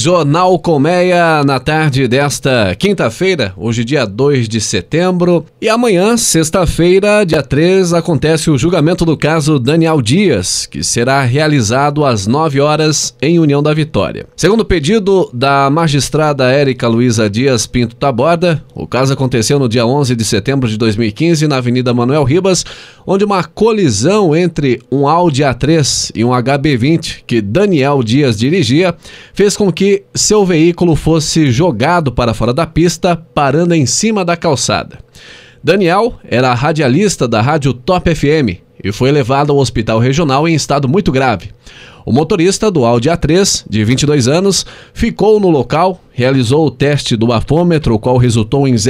Jornal Colmeia na tarde desta quinta-feira, hoje dia 2 de setembro. E amanhã, sexta-feira, dia 3, acontece o julgamento do caso Daniel Dias, que será realizado às 9 horas em União da Vitória. Segundo o pedido da magistrada Érica Luísa Dias Pinto Taborda, o caso aconteceu no dia 11 de setembro de 2015 na Avenida Manuel Ribas, onde uma colisão entre um Audi A3 e um HB20 que Daniel Dias dirigia fez com que seu veículo fosse jogado para fora da pista, parando em cima da calçada. Daniel era radialista da rádio Top FM e foi levado ao hospital regional em estado muito grave. O motorista do Audi A3, de 22 anos, ficou no local, realizou o teste do bafômetro, o qual resultou em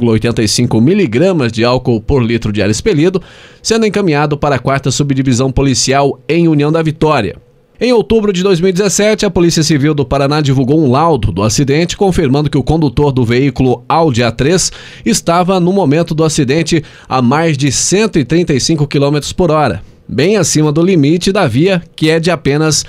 0,85 miligramas de álcool por litro de ar expelido, sendo encaminhado para a 4ª Subdivisão Policial em União da Vitória. Em outubro de 2017, a Polícia Civil do Paraná divulgou um laudo do acidente, confirmando que o condutor do veículo Audi A3 estava, no momento do acidente, a mais de 135 km por hora, bem acima do limite da via, que é de apenas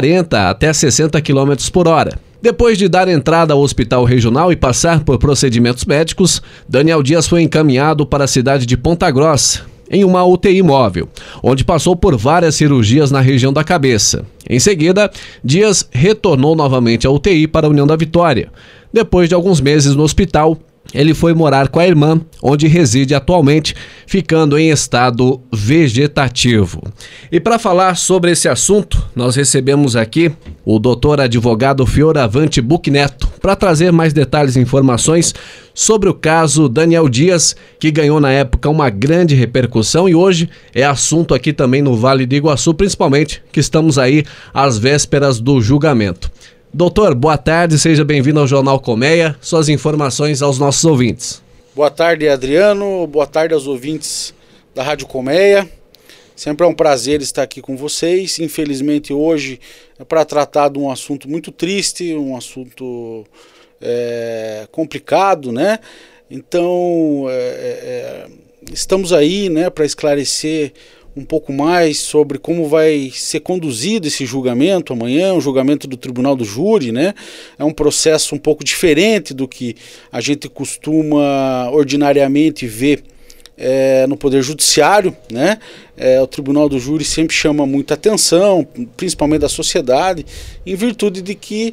40 até 60 km por hora. Depois de dar entrada ao hospital regional e passar por procedimentos médicos, Daniel Dias foi encaminhado para a cidade de Ponta Grossa, em uma UTI móvel, onde passou por várias cirurgias na região da cabeça. Em seguida, Dias retornou novamente à UTI para a União da Vitória. Depois de alguns meses no hospital, ele foi morar com a irmã, onde reside atualmente, ficando em estado vegetativo. E para falar sobre esse assunto, nós recebemos aqui o doutor advogado Fioravante Bucneto, para trazer mais detalhes e informações sobre o caso Daniel Dias, que ganhou na época uma grande repercussão e hoje é assunto aqui também no Vale do Iguaçu, principalmente que estamos aí às vésperas do julgamento. Doutor, boa tarde, seja bem-vindo ao Jornal Colmeia, suas informações aos nossos ouvintes. Boa tarde, Adriano, boa tarde aos ouvintes da Rádio Colmeia. Sempre é um prazer estar aqui com vocês. Infelizmente hoje é para tratar de um assunto muito triste, um assunto complicado, né? Então estamos aí, né, para esclarecer um pouco mais sobre como vai ser conduzido esse julgamento amanhã, o julgamento do Tribunal do Júri, né? É um processo um pouco diferente do que a gente costuma ordinariamente ver no Poder Judiciário, né? O Tribunal do Júri sempre chama muita atenção, principalmente da sociedade, em virtude de que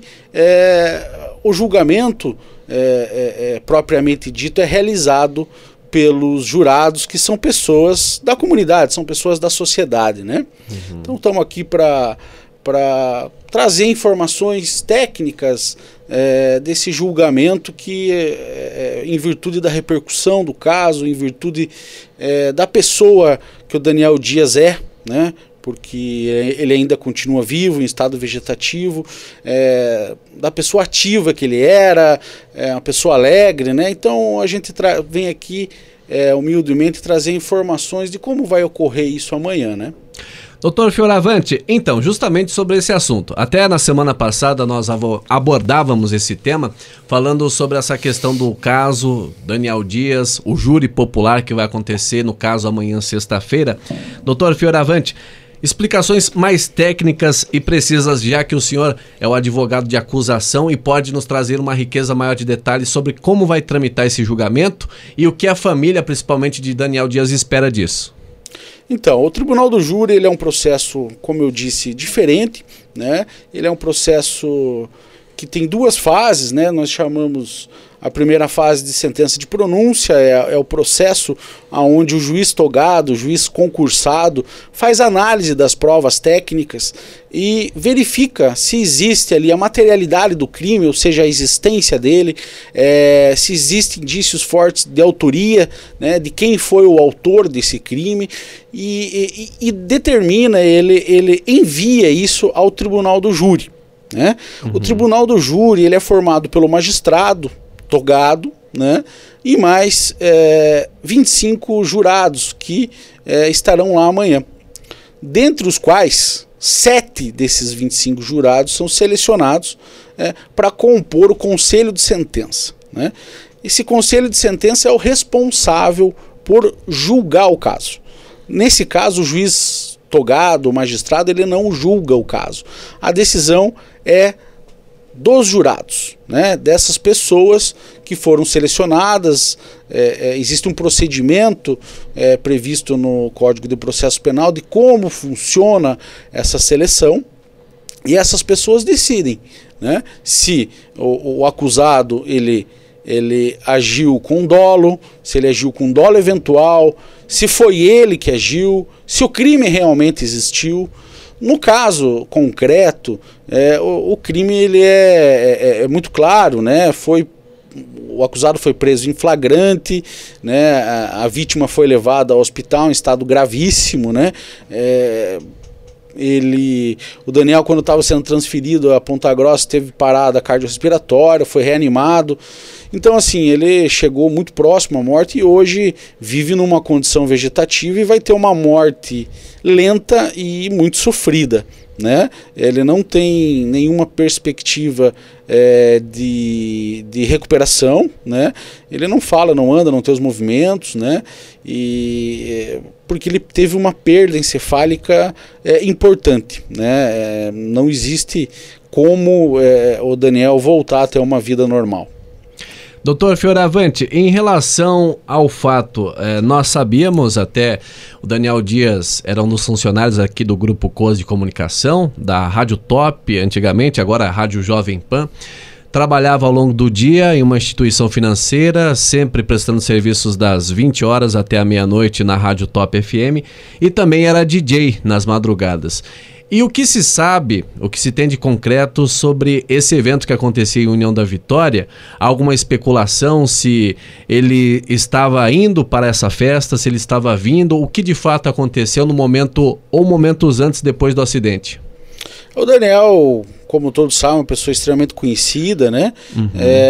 o julgamento propriamente dito é realizado pelos jurados, que são pessoas da comunidade, são pessoas da sociedade, né? Uhum. Então estamos aqui para trazer informações técnicas desse julgamento que, em virtude da repercussão do caso, em virtude da pessoa que o Daniel Dias é, né? Porque ele ainda continua vivo, em estado vegetativo, da pessoa ativa que ele era, uma pessoa alegre, né? Então a gente vem aqui humildemente trazer informações de como vai ocorrer isso amanhã, né? Doutor Fioravante, então, justamente sobre esse assunto, até na semana passada nós abordávamos esse tema, falando sobre essa questão do caso Daniel Dias, o júri popular que vai acontecer no caso amanhã, sexta-feira. Doutor Fioravante, explicações mais técnicas e precisas, já que o senhor é o advogado de acusação e pode nos trazer uma riqueza maior de detalhes sobre como vai tramitar esse julgamento e o que a família, principalmente de Daniel Dias, espera disso. Então, o Tribunal do Júri ele é um processo, como eu disse, diferente, né? Ele é um processo que tem duas fases, né? Nós chamamos a primeira fase de sentença de pronúncia, é o processo onde o juiz togado, o juiz concursado, faz análise das provas técnicas e verifica se existe ali a materialidade do crime, ou seja, a existência dele, se existem indícios fortes de autoria, né, de quem foi o autor desse crime, e determina, ele envia isso ao Tribunal do Júri, né? Uhum. O Tribunal do Júri ele é formado pelo magistrado togado, né, e mais 25 jurados que estarão lá amanhã, dentre os quais 7 desses 25 jurados são selecionados para compor o conselho de sentença, né? Esse conselho de sentença é o responsável por julgar o caso. Nesse caso, o juiz togado, o magistrado, ele não julga o caso. A decisão é dos jurados, né, dessas pessoas que foram selecionadas. Existe um procedimento previsto no Código de Processo Penal de como funciona essa seleção, e essas pessoas decidem, né, se o acusado ele agiu com dolo, se ele agiu com dolo eventual, se foi ele que agiu, se o crime realmente existiu. No caso concreto, o crime ele é muito claro, né? O acusado foi preso em flagrante, né? A vítima foi levada ao hospital em estado gravíssimo, né? O Daniel, quando estava sendo transferido a Ponta Grossa, teve parada cardiorrespiratória, foi reanimado. Então, assim, ele chegou muito próximo à morte e hoje vive numa condição vegetativa e vai ter uma morte lenta e muito sofrida, né? Ele não tem nenhuma perspectiva de recuperação, né? Ele não fala, não anda, não tem os movimentos, né? Porque ele teve uma perda encefálica importante, né? Não existe como o Daniel voltar a ter uma vida normal. Doutor Fioravante, em relação ao fato, nós sabíamos até, o Daniel Dias era um dos funcionários aqui do Grupo Coas de Comunicação, da Rádio Top, antigamente, agora a Rádio Jovem Pan. Trabalhava ao longo do dia em uma instituição financeira, sempre prestando serviços das 20 horas até a meia-noite na Rádio Top FM, e também era DJ nas madrugadas. E o que se sabe, o que se tem de concreto sobre esse evento que acontecia em União da Vitória? Há alguma especulação se ele estava indo para essa festa, se ele estava vindo, o que de fato aconteceu no momento ou momentos antes, depois do acidente? O Daniel, como todos sabem, é uma pessoa extremamente conhecida, né? Uhum.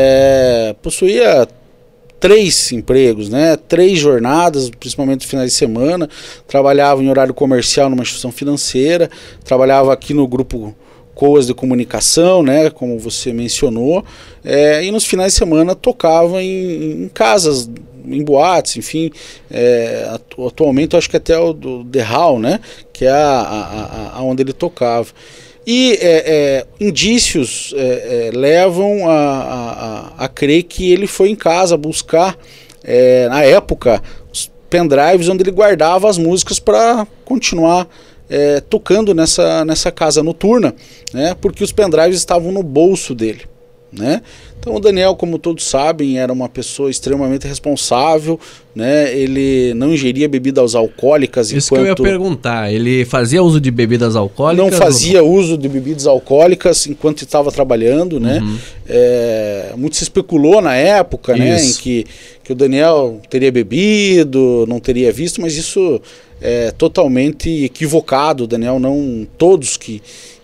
Possuía 3 empregos, né? 3 jornadas, principalmente no finais de semana. Trabalhava em horário comercial numa instituição financeira, trabalhava aqui no grupo Coas de Comunicação, né? Como você mencionou, e nos finais de semana tocava em casas, em boates, enfim. Atualmente eu acho que até o do The Hall, né? Que é onde ele tocava. E indícios levam a crer que ele foi em casa buscar, na época, os pendrives onde ele guardava as músicas para continuar tocando nessa casa noturna, né, porque os pendrives estavam no bolso dele, né? Então o Daniel, como todos sabem, era uma pessoa extremamente responsável, né? Ele não ingeria bebidas alcoólicas. Isso que eu ia perguntar, ele fazia uso de bebidas alcoólicas? Não fazia uso de bebidas alcoólicas enquanto estava trabalhando, né? Muito se especulou na época, né, em que o Daniel teria bebido, não teria visto, mas isso é totalmente equivocado. O Daniel não, todos que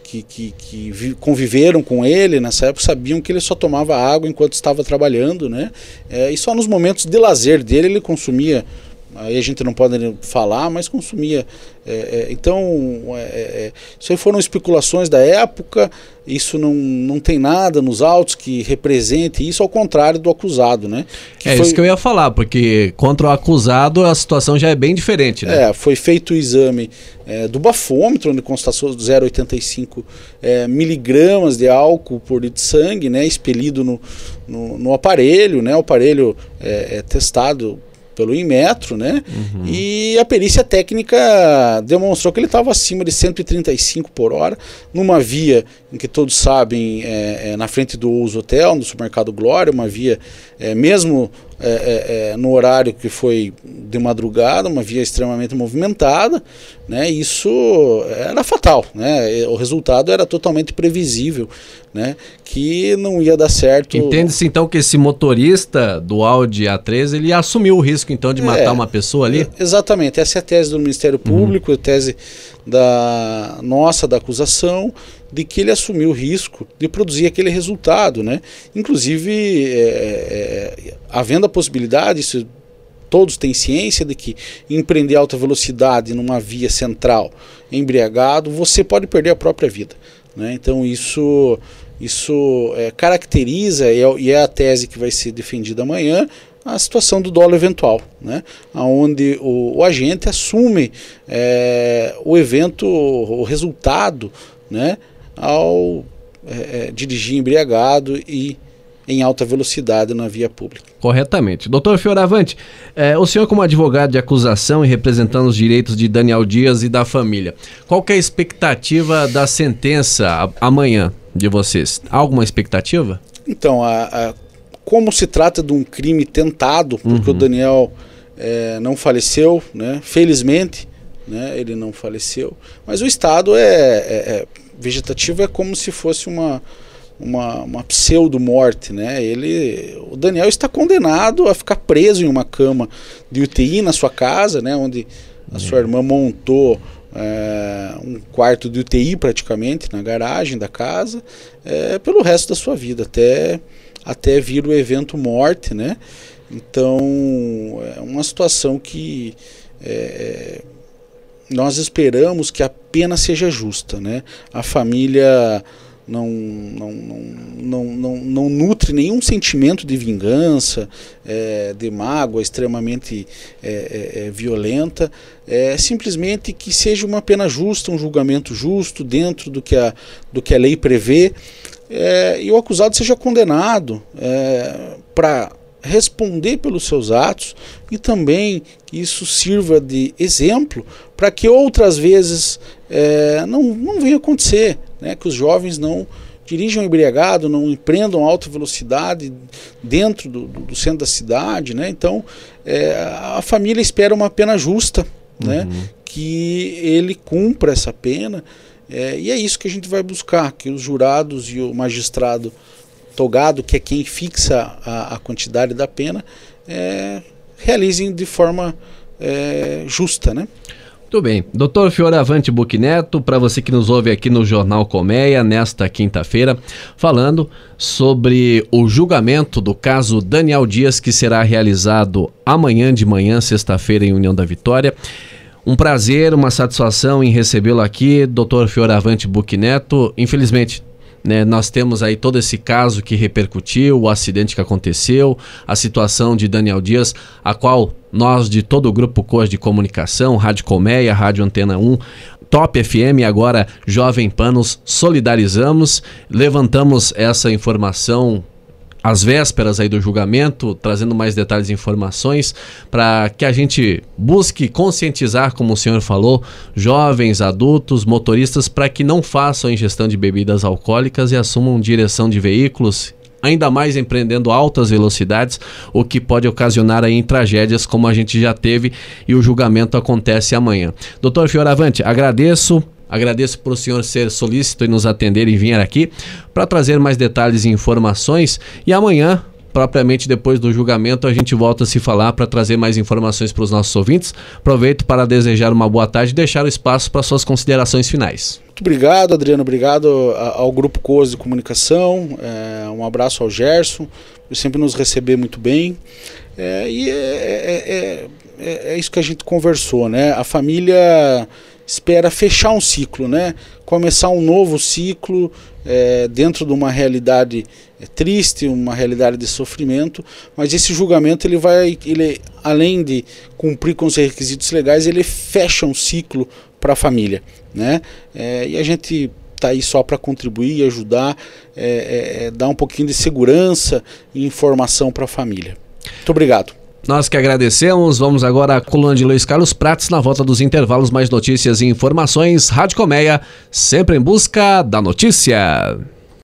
conviveram com ele nessa época sabiam que ele só tomava água enquanto estava trabalhando, né? E só nos momentos de lazer dele ele consumia, aí a gente não pode falar, mas consumia. Isso aí foram especulações da época, isso não tem nada nos autos que represente isso, ao contrário do acusado, né? Isso que eu ia falar, porque contra o acusado a situação já é bem diferente, né? Foi feito o exame do bafômetro, onde constatou 0,85 miligramas de álcool por litro de sangue, né? Expelido no aparelho, né? O aparelho é testado pelo Inmetro, né? E a perícia técnica demonstrou que ele estava acima de 135 por hora, numa via em que todos sabem, na frente do Ouso Hotel, no supermercado Glória, uma via, mesmo no horário que foi de madrugada, uma via extremamente movimentada, né? Isso era fatal, né? O resultado era totalmente previsível, né? Que não ia dar certo. Entende-se então que esse motorista do Audi A3, ele assumiu o risco então de matar uma pessoa ali? Exatamente, essa é a tese do Ministério Público, a tese da acusação, de que ele assumiu o risco de produzir aquele resultado, né? Inclusive, havendo a possibilidade, isso todos têm ciência, de que empreender alta velocidade numa via central embriagado, você pode perder a própria vida, né? Então isso caracteriza, e é a tese que vai ser defendida amanhã, a situação do dolo eventual, né? Onde o agente assume o evento, o resultado, né? Ao dirigir embriagado e em alta velocidade na via pública. Corretamente. Doutor Fioravante, o senhor como advogado de acusação e representando os direitos de Daniel Dias e da família, qual que é a expectativa da sentença amanhã de vocês? Há alguma expectativa? Então, como se trata de um crime tentado, porque o Daniel não faleceu, né? Felizmente, né? Ele não faleceu, mas o estado vegetativo é como se fosse uma pseudo-morte, né? O Daniel está condenado a ficar preso em uma cama de UTI na sua casa, né? Onde a sua irmã montou um quarto de UTI praticamente na garagem da casa, pelo resto da sua vida, até vir o evento morte, né? Então é uma situação que nós esperamos que a pena seja justa, né? A família não nutre nenhum sentimento de vingança, de mágoa extremamente violenta, simplesmente que seja uma pena justa, um julgamento justo dentro do que a lei prevê, e o acusado seja condenado para responder pelos seus atos, e também que isso sirva de exemplo para que outras vezes não venha acontecer, né? Que os jovens não dirijam embriagado, não empreendam alta velocidade dentro do centro da cidade, né? Então a família espera uma pena justa, né? Que ele cumpra essa pena, e é isso que a gente vai buscar, que os jurados e o magistrado togado, que é quem fixa a quantidade da pena, realizem de forma justa, né? Muito bem. Doutor Fioravante Buchineto, para você que nos ouve aqui no Jornal Colmeia, nesta quinta-feira, falando sobre o julgamento do caso Daniel Dias, que será realizado amanhã de manhã, sexta-feira, em União da Vitória. Um prazer, uma satisfação em recebê-lo aqui, doutor Fioravante Buchineto. Infelizmente, né, nós temos aí todo esse caso que repercutiu, o acidente que aconteceu, a situação de Daniel Dias, a qual nós de todo o Grupo Coas de Comunicação, Rádio Colmeia, Rádio Antena 1, Top FM e agora Jovem Pan nos solidarizamos, levantamos essa informação às vésperas aí do julgamento, trazendo mais detalhes e informações para que a gente busque conscientizar, como o senhor falou, jovens, adultos, motoristas, para que não façam ingestão de bebidas alcoólicas e assumam direção de veículos, ainda mais empreendendo altas velocidades, o que pode ocasionar aí em tragédias como a gente já teve, e o julgamento acontece amanhã. Doutor Fioravante, agradeço por o senhor ser solícito e nos atender e vir aqui para trazer mais detalhes e informações, e amanhã, propriamente depois do julgamento, a gente volta a se falar para trazer mais informações para os nossos ouvintes. Aproveito para desejar uma boa tarde e deixar o espaço para suas considerações finais. Muito obrigado, Adriano, obrigado ao Grupo Coas de Comunicação, um abraço ao Gerson, por sempre nos receber muito bem, e é isso que a gente conversou, né? A família espera fechar um ciclo, né? Começar um novo ciclo dentro de uma realidade triste, uma realidade de sofrimento, mas esse julgamento ele além de cumprir com os requisitos legais, ele fecha um ciclo para a família, né? E a gente está aí só para contribuir e ajudar, dar um pouquinho de segurança e informação para a família. Muito obrigado. Nós que agradecemos. Vamos agora à coluna de Luiz Carlos Prates. Na volta dos intervalos, mais notícias e informações. Rádio Colmeia, sempre em busca da notícia.